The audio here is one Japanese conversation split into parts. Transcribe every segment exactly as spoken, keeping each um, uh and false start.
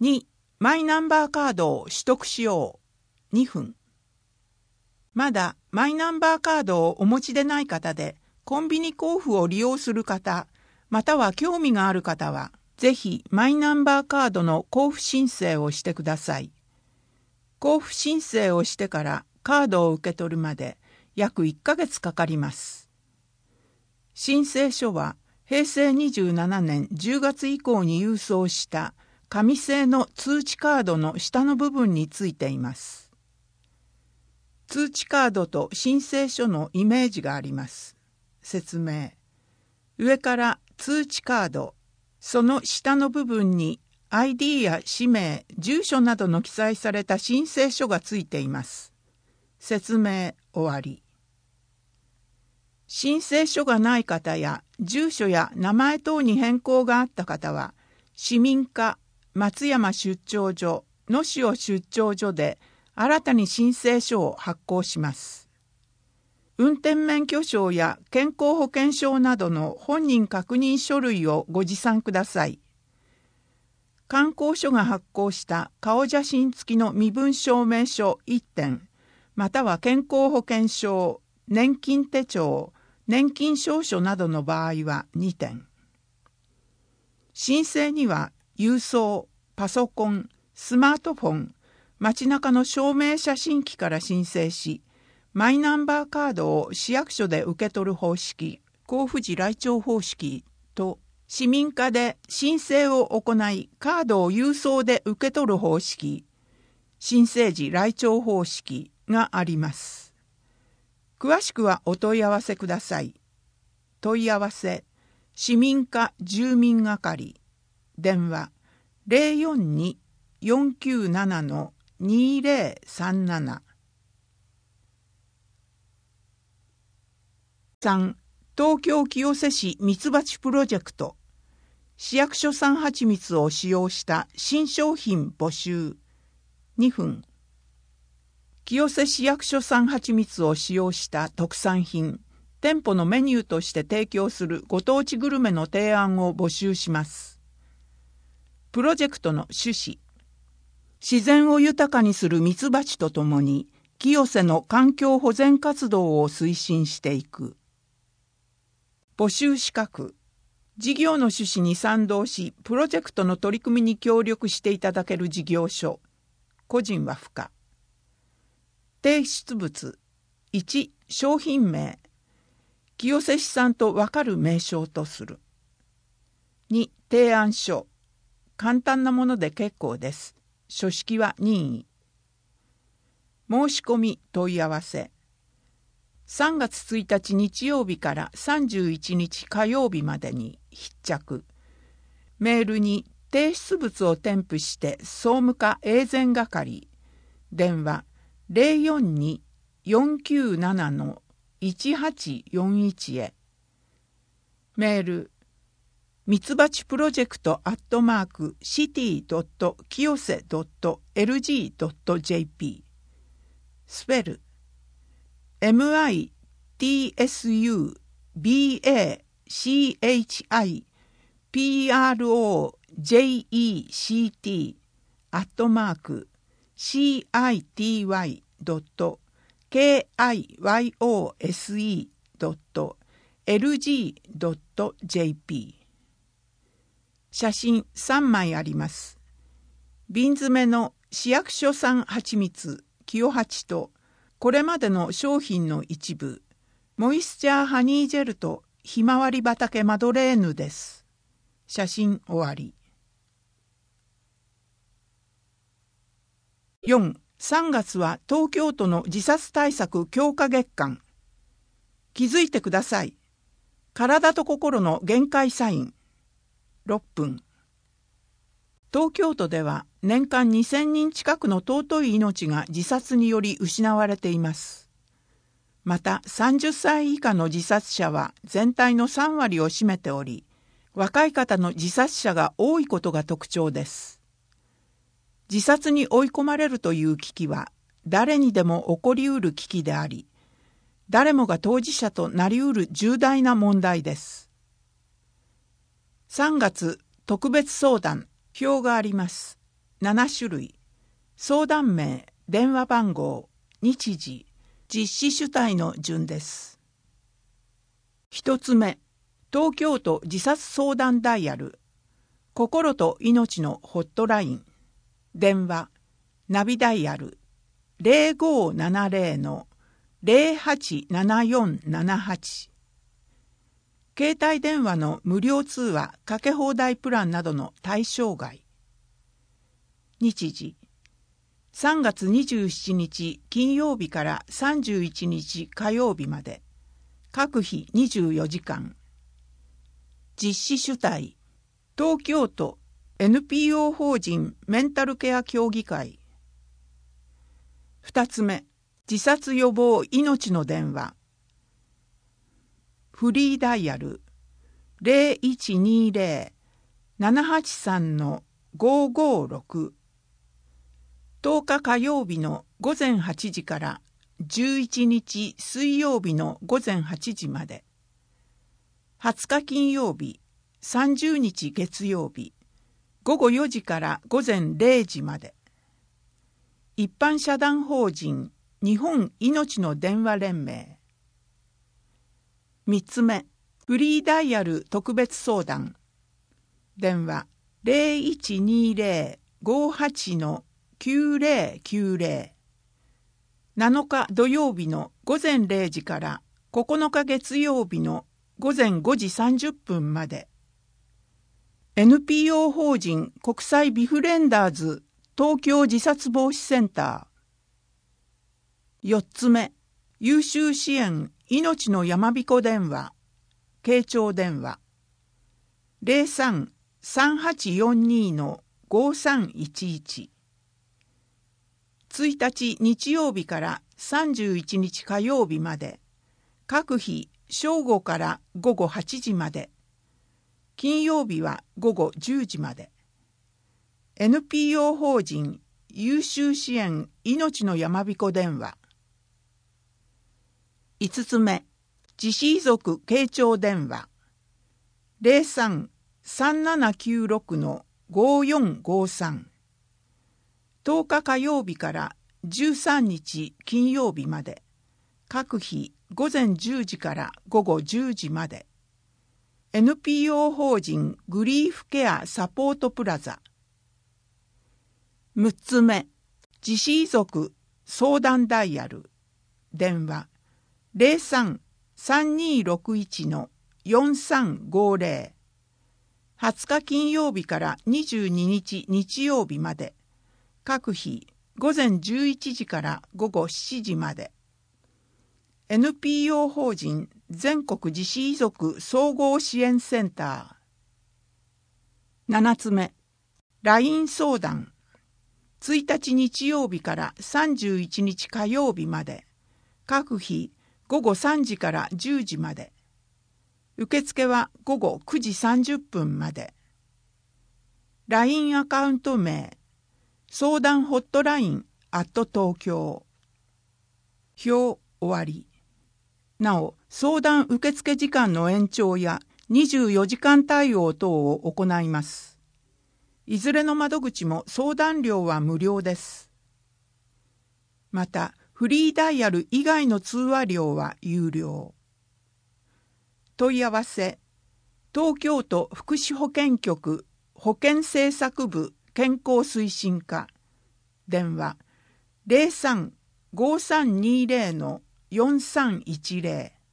に、マイナンバーカードを取得しようにふん。まだマイナンバーカードをお持ちでない方で、コンビニ交付を利用する方、または興味がある方は、ぜひマイナンバーカードの交付申請をしてください。交付申請をしてからカードを受け取るまで約いっかげつかかります。申請書はへいせいにじゅうななねんじゅうがつ以降に郵送した紙製の通知カードの下の部分についています。通知カードと申請書のイメージがあります。説明。上から通知カード、その下の部分に アイディー や氏名、住所などの記載された申請書がついています。説明終わり。申請書がない方や住所や名前等に変更があった方は、市民課松山出張所、野塩出張所で新たに申請書を発行します。運転免許証や健康保険証などの本人確認書類をご持参ください。観光所が発行した顔写真付きの身分証明書いってん、または健康保険証、年金手帳、年金証書などの場合はにてん。申請には郵送、パソコン、スマートフォン、街中の証明写真機から申請し、マイナンバーカードを市役所で受け取る方式、交付時来庁方式と、市民課で申請を行い、カードを郵送で受け取る方式、申請時来庁方式があります。詳しくはお問い合わせください。問い合わせ、市民課住民係、電話 ゼロよんに よんきゅうなな にゼロさんなな。さん、東京清瀬市ミツバチプロジェクト。市役所産蜂蜜を使用した新商品募集にふん。清瀬市役所産蜂蜜を使用した特産品、店舗のメニューとして提供するご当地グルメの提案を募集します。プロジェクトの趣旨。自然を豊かにするミツバチとともに、清瀬の環境保全活動を推進していく。募集資格。事業の趣旨に賛同し、プロジェクトの取り組みに協力していただける事業所。個人は不可。提出物。いち、商品名。清瀬市産とわかる名称とする。に、提案書。簡単なもので結構です。書式は任意。申し込み問い合わせ。さんがつついたち日曜日からさんじゅういちにち火曜日までに必着。メールに提出物を添付して総務課永全係。電話 ゼロよんに よんきゅうなな いちはちよんいち へ。メールミツバチプロジェクトアットマークシティドットキヨセドットエルジードットジェーピー。スペルエムアイティーエスユービーエーシーエイチアイピーアールオージェイイーシーティー アットマーク シーアイティーワイ ドット ケーアイワイオーエスイー ドット エルジー ドット ジェーピー。写真さんまいあります。瓶詰めの市役所産蜂蜜清八とこれまでの商品の一部、モイスチャーハニージェルとひまわり畑マドレーヌです。写真終わり。よん、さんがつは東京都の自殺対策強化月間。気づいてください。体と心の限界サイン。ろっぷん。東京都では年間にせんにん近くの尊い命が自殺により失われています。またさんじゅっさい以下の自殺者は全体のさんわりを占めており、若い方の自殺者が多いことが特徴です。自殺に追い込まれるという危機は誰にでも起こりうる危機であり、誰もが当事者となりうる重大な問題です。さんがつ特別相談、表があります。 なな種類、相談名、電話番号、日時、実施主体の順です。一つ目、東京都自殺相談ダイヤル、心と命のホットライン、電話、ナビダイヤル ゼロごーななゼロ のゼロはちななよんななはち。携帯電話の無料通話かけ放題プランなどの対象外。日時、さんがつにじゅうしちにち金曜日からさんじゅういちにち火曜日まで、各日にじゅうよじかん。実施主体、東京都 エヌピーオー 法人メンタルケア協議会。二つ目、自殺予防命の電話。フリーダイヤル ゼロいちにゼロ ななはちさん ごーごーろく。とおか火曜日のごぜんはちじからじゅういちにち水曜日のごぜんはちじまで。はつか金曜日、さんじゅうにち月曜日、ごごよじからごぜんれいじまで。一般社団法人日本いのちの電話連盟。三つ目、フリーダイヤル特別相談。電話ゼロいちにゼロ ごーはち きゅうゼロきゅうゼロ。なのか土曜日のごぜんれいじからここのか月曜日のごぜんごじさんじゅっぷんまで。エヌピーオー 法人国際ビフレンダーズ東京自殺防止センター。四つ目、優秀支援命のやまびこ電話、慶長電話。ゼロさん さんはちよんに ごーさんいちいち。ついたち日曜日からさんじゅういちにち火曜日まで、各日正午からごごはちじまで、金曜日はごごじゅうじまで。エヌピーオー 法人優秀支援命のやまびこ電話。五つ目、自死遺族慶長電話。ゼロさん さんななきゅうろく ごーよんごーさん。とおか火曜日からじゅうさんにち金曜日まで、各日ごぜんじゅうじからごごじゅうじまで。エヌピーオー 法人グリーフケアサポートプラザ。むっつめ、自死遺族相談ダイヤル。電話ゼロさん さんにろくいち よんさんごゼロ。はつか金曜日からにじゅうににち日曜日まで、各日ごぜんじゅういちじからごごしちじまで。エヌピーオー 法人全国自死遺族総合支援センター。ななつめ、ライン 相談。ついたち日曜日からさんじゅういちにち火曜日まで、各日ごごさんじからじゅうじまで。受付はごごくじさんじゅっぷんまで。ライン アカウント名、相談ホットラインアット東京。表終わり。なお、相談受付時間の延長やにじゅうよじかん対応等を行います。いずれの窓口も相談料は無料です。また、フリーダイヤル以外の通話料は有料。問い合わせ、東京都福祉保健局保健政策部健康推進課。電話ゼロさん ごーさんにゼロ よんさんいちゼロ。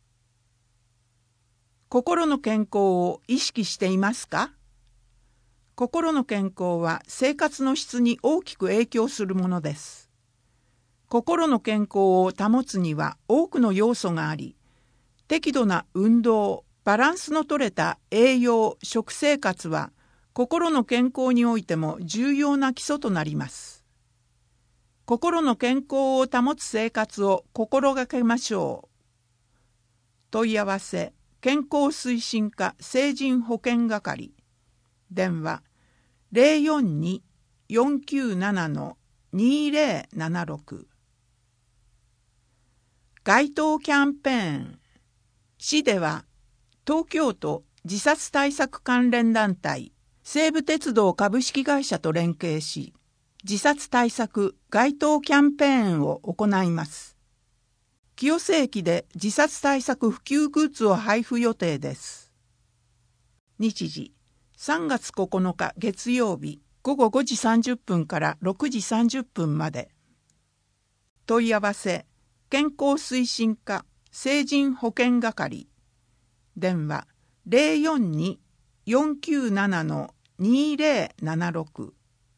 心の健康を意識していますか？心の健康は生活の質に大きく影響するものです。心の健康を保つには多くの要素があり、適度な運動、バランスのとれた栄養、食生活は心の健康においても重要な基礎となります。心の健康を保つ生活を心がけましょう。問い合わせ、健康推進課成人保健係。電話ゼロよんに よんきゅうなな にゼロななろく。街頭キャンペーン。市では東京都自殺対策関連団体西武鉄道株式会社と連携し、自殺対策街頭キャンペーンを行います。清瀬駅で自殺対策普及グッズを配布予定です。日時、さんがつここのか月曜日、ごごごじさんじゅっぷんからろくじさんじゅっぷんまで。問い合わせ、健康推進課成人保健係。電話、ゼロよんに よんきゅうなな にゼロななろく。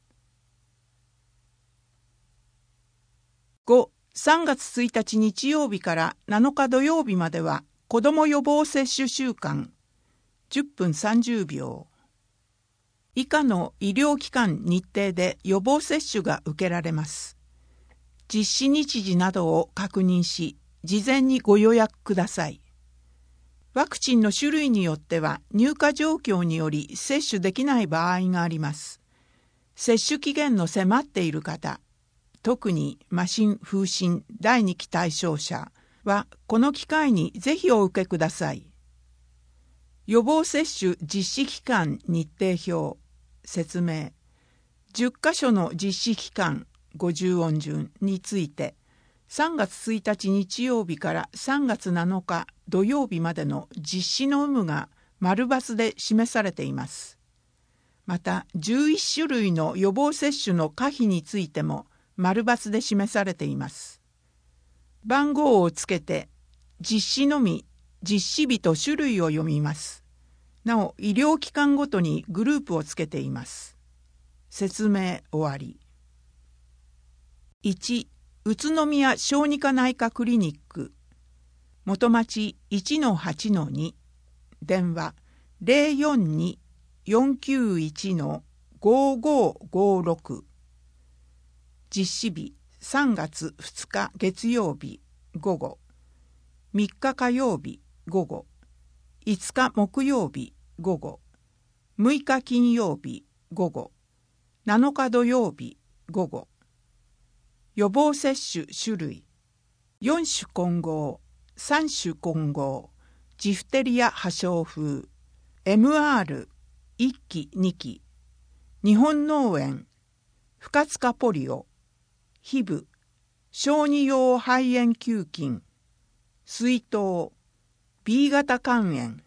ご、さんがつついたち日曜日からなのか土曜日までは子ども予防接種週間じゅっぷんさんじゅうびょう。以下の医療機関日程で予防接種が受けられます。実施日時などを確認し、事前にご予約ください。ワクチンの種類によっては入荷状況により接種できない場合があります。接種期限の迫っている方、特に麻疹・風疹だいにき対象者はこの機会にぜひお受けください。予防接種実施期間日程表、説明、じゅっかしょの実施期間ごじゅう音順について、さんがつついたち日曜日からさんがつなのか土曜日までの実施の有無が丸×で示されています。またじゅういっしゅるいの予防接種の可否についても丸×で示されています。番号をつけて実施のみ実施日と種類を読みます。なお医療機関ごとにグループをつけています。説明終わり。いち、宇都宮小児科内科クリニック元町 いちのはちのに 電話 ゼロよんに よんきゅういち ごごごろく。実施日さんがつふつか月曜日午後、みっか火曜日午後、いつか木曜日午後、むいか金曜日午後、なのか土曜日午後。予防接種種類、よん種混合、さん種混合、ジフテリア破傷風、エムアールいっきにき、日本脳炎、不活化ポリオ、ヒブ、小児用肺炎球菌、水痘、B 型肝炎。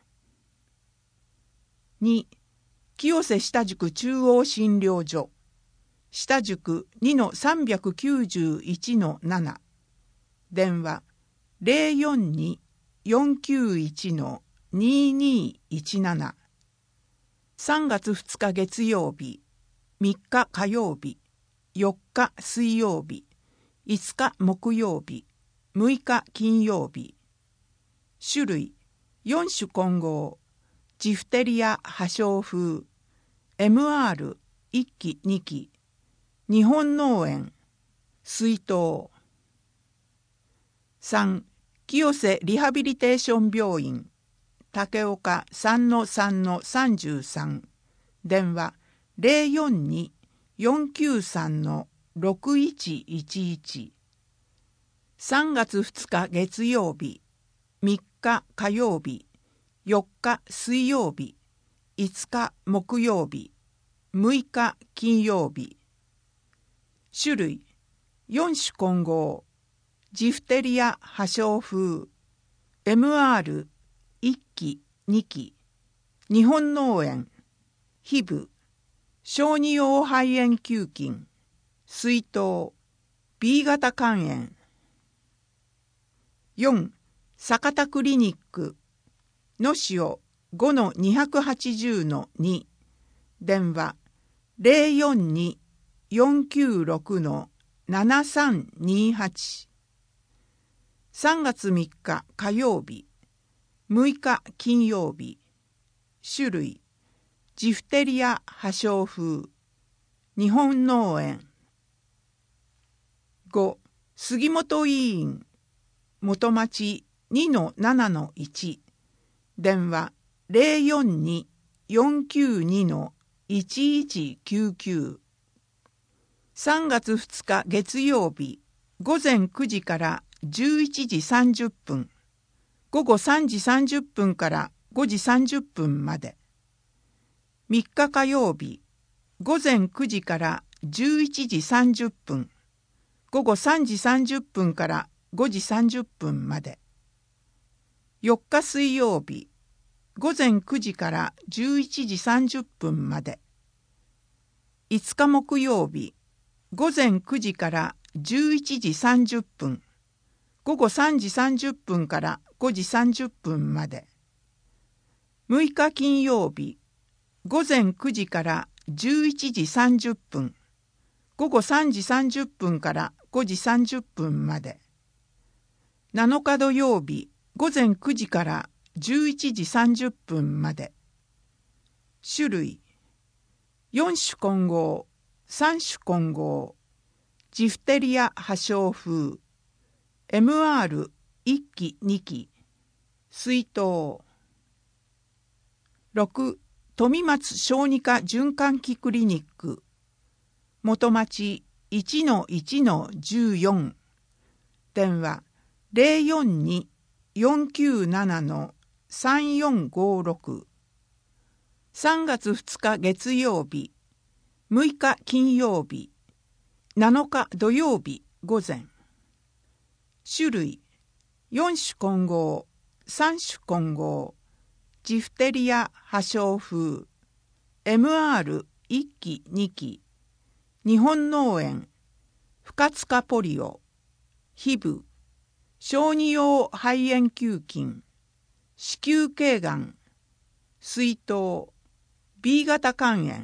に、清瀬下宿中央診療所、下宿 にのさんびゃくきゅうじゅういちのなな。電話 ゼロよんに よんきゅういち ににいちなな。さんがつふつか月曜日、みっか火曜日、よっか水曜日、いつか木曜日、むいか金曜日。種類よん種混合、ジフテリア破傷風、エムアールいっきにき、日本脳炎、水痘。さん、清瀬リハビリテーション病院、竹岡 さんのさんのさんじゅうさん。電話 ゼロよんに よんきゅうさん ろくいちいちいち。さんがつふつか月曜日、みっか火曜日、よっか水曜日、いつか木曜日、むいか金曜日。種類よん種混合、ジフテリア破傷風、エムアールいっきにき、日本脳炎、ヒブ、小児用肺炎球菌、水痘、B 型肝炎。よん、坂田クリニック、のしお ごのにひゃくはちじゅうのに。電話 ゼロよんに よんきゅうろく ななさんにはち。さんがつみっか火曜日、むいか金曜日。種類ジフテリア破傷風、日本脳炎。ご、杉本医院、元町 にのななのいち。電話 ゼロよんに よんきゅうに いちいちきゅうきゅう。さんがつふつか月曜日、ごぜんくじからじゅういちじさんじゅっぷん、午後さんじさんじゅっぷんからごじさんじゅっぷんまで。 みっか火曜日、午前くじからじゅういちじさんじゅっぷん、午後さんじさんじゅっぷんからごじさんじゅっぷんまで。よっか水曜日、午前くじからじゅういちじさんじゅっぷんまで。いつか木曜日、午前くじからじゅういちじさんじゅっぷん、午後さんじさんじゅっぷんからごじさんじゅっぷんまで。むいか金曜日、午前くじからじゅういちじさんじゅっぷん、午後さんじさんじゅっぷんからごじさんじゅっぷんまで。なのか土曜日、午前くじからじゅういちじさんじゅっぷんまで。種類、よん種混合、さん種混合、ジフテリア破傷風、エムアールいっきにき、水筒。ろく、富松小児科循環器クリニック、元町 いちのいちのじゅうよん、電話 ゼロよんに よんきゅうなな さんよんごろく。さんがつふつか月曜日、むいか金曜日、なのか土曜日午前。種類、よん種混合、さん種混合、ジフテリア破傷風、エムアールいっきにき、日本脳炎、不活化ポリオ、ヒブ、小児用肺炎球菌、子宮頸がん、水筒、ビー 型肝炎。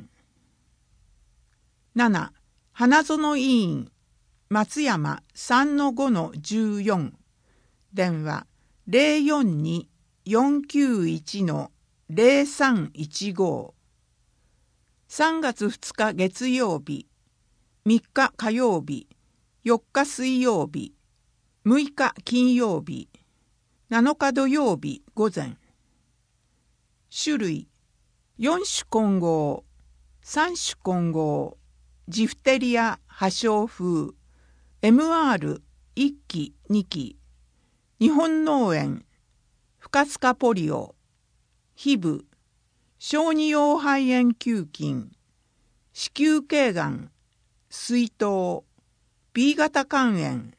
なな、花園医院、松山 さんのごのじゅうよん、電話 ゼロよんに よんきゅういちのゼロさんいちご。さんがつふつか月曜日、みっか火曜日、よっか水曜日、むいか金曜日、なのか土曜日午前。種類、よん種混合、さん種混合、ジフテリア破傷風、エムアールいっきにき、日本脳炎、不活化ポリオ、ヒブ、小児用肺炎球菌、子宮頸がん、水筒、ビー 型肝炎。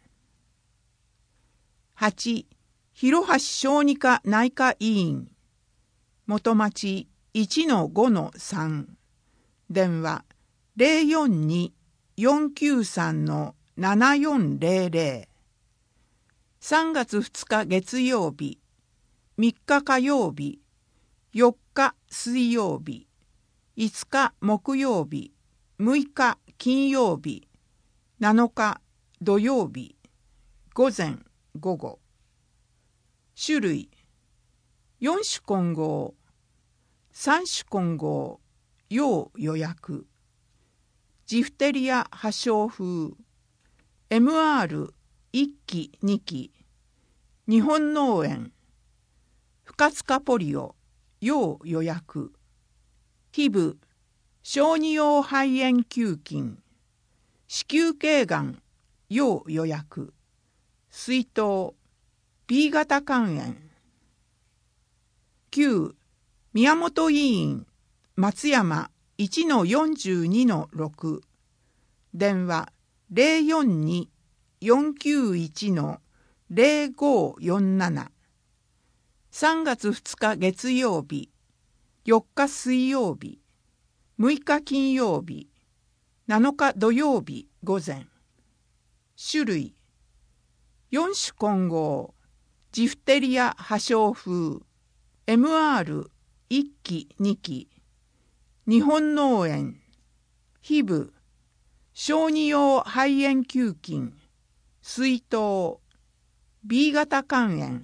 はち、広橋小児科内科医院、元町 いちのごのさん、電話 ゼロよんに よんきゅうさんのななよんゼロゼロ。さんがつふつか月曜日、みっか火曜日、よっか水曜日、いつか木曜日、むいか金曜日、なのか土曜日、午前午後。種類、よん種混合、さん種混合、要予約。ジフテリア破傷風、エムアールいっきにき、日本脳炎、不活化ポリオ、要予約。ヒブ、小児用肺炎球菌、子宮頸がん、要予約。水筒、ビー 型肝炎。きゅう、宮本医院、松山 いちのよんじゅうにのろく、電話 ゼロよんに よんきゅういちのゼロごよんなな。さんがつふつか月曜日、よっか水曜日、むいか金曜日、なのか土曜日午前。種類、よん種混合、ジフテリア破傷風、エムアールいっきにき、日本脳炎、ヒブ、小児用肺炎球菌、水筒、ビー 型肝炎。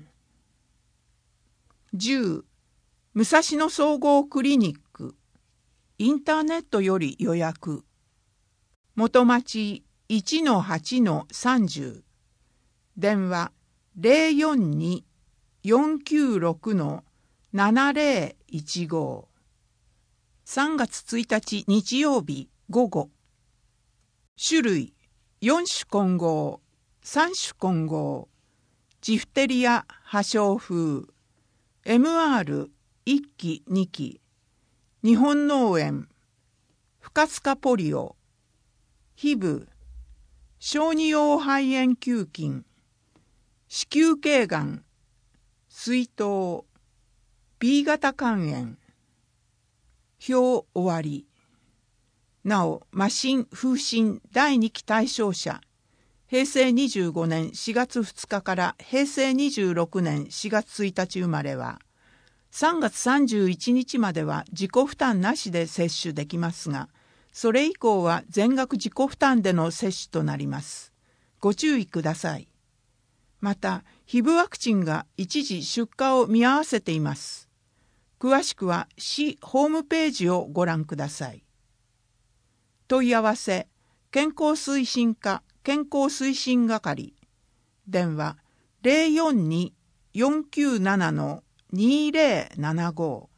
じゅう、武蔵野総合クリニック、インターネットより予約。元町 いちのはちのさんじゅう、電話 ゼロよんに よんきゅうろくのななゼロいちご。さんがつついたち日曜日午後。種類、よん種混合、さん種混合、ジフテリア破傷風、エムアールいっきにき、 日本脳炎、不活化ポリオ、ヒブ、小児用肺炎球菌、子宮頸がん、水痘、ビー 型肝炎。表終わり。なお、麻疹、風疹だいにき対象者、へいせいにじゅうごねんしがつふつかからへいせいにじゅうろくねんしがつついたち生まれは、さんがつさんじゅういちにちまでは自己負担なしで接種できますが、それ以降は全額自己負担での接種となります。ご注意ください。また、ヒブワクチンが一時出荷を見合わせています。詳しくは市ホームページをご覧ください。問い合わせ、健康推進課健康推進係、電話 ゼロよんに よんきゅうなな にゼロななご